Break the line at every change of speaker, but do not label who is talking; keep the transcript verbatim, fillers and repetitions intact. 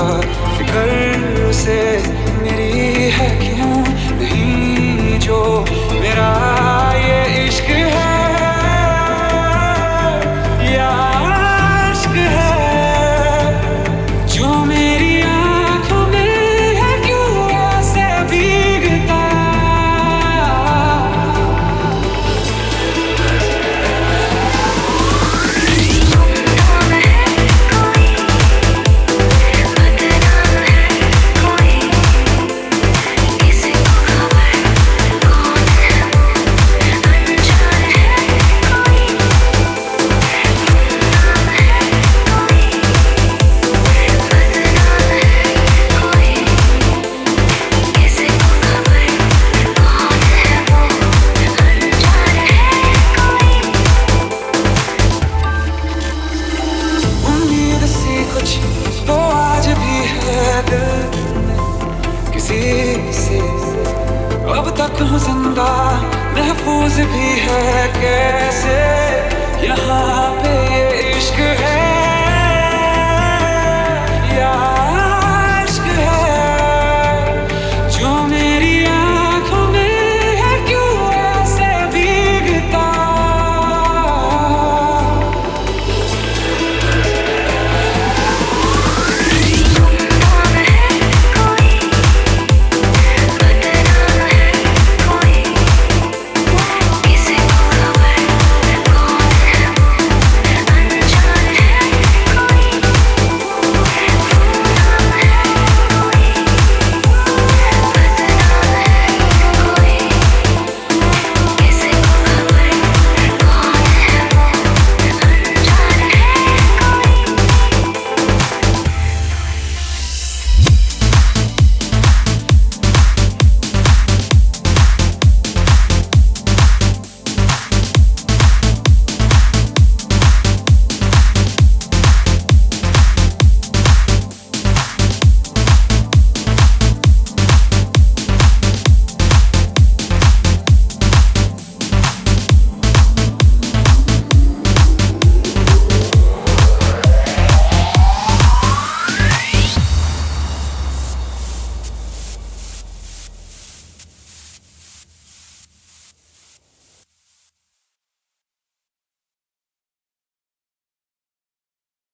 फिक्र से मेरी है क्यों नहीं जो मेरा ये इश्क है या इश्क है जो मेरी आंखों में है क्यों ऐसे भीगता कुछ तो आज भी है दिल में किसी से अब तक हूँ जिंदा महफूज भी है कैसे यहाँ पे ये